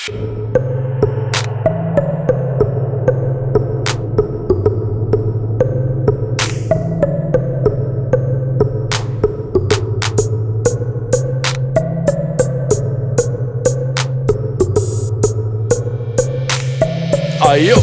Ayo.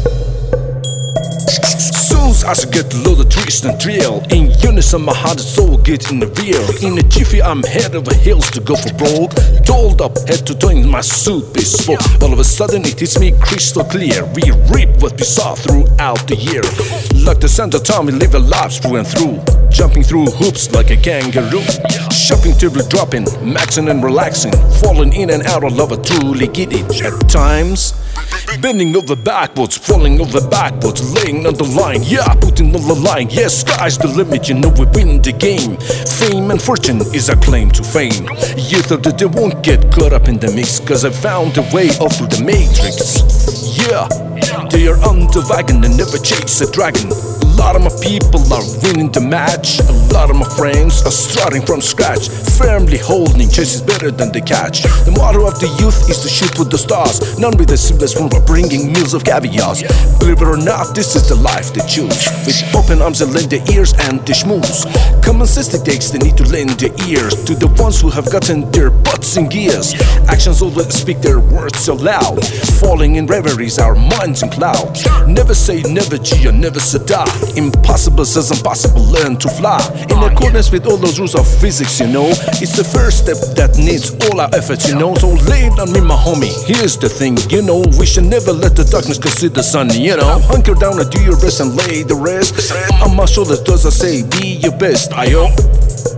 As I get low, the twist and thrill. In unison, my heart and soul get in the real. In a jiffy, I'm head over heels to go for broke. Dolled up, head to toe in my suit, bespoke. All of a sudden, it hits me crystal clear. We reap what we saw throughout the year. Like the Santa Tom, we live our lives through and through. Jumping through hoops like a kangaroo. Shopping till we're dropping, maxing and relaxing. Falling in and out of love, I truly get it. At times, bending over backwards, falling over backwards, laying on the line, yeah, putting on the line, yeah, sky's the limit, you know we win the game. Fame and fortune is our claim to fame. You thought that they won't get caught up in the mix, cause I found a way off through the matrix. Yeah, they are on the wagon and never chase a dragon. A lot of my people are winning the match. A lot of my friends are starting from scratch, firmly holding chase is better than the catch. The motto of the youth is to shoot for the stars, none with the simplest form of bringing meals of caviar. Believe it or not, this is the life they choose. With open arms and lend their ears and the schmooze. Common sense dictates they need to lend their ears to the ones who have gotten their butts in gears. Actions always speak their words so loud. Falling in reveries, our minds in clouds. Never say never, G, or never say die. Impossible says impossible, learn to fly. In accordance with all those rules of physics, you know. It's the first step that needs all our efforts, you know. So lay it on me, my homie, here's the thing, you know. We should never let the darkness conceal the sun, you know. Hunker down and do your best and lay the rest. On my shoulders does I say, be your best, ayo.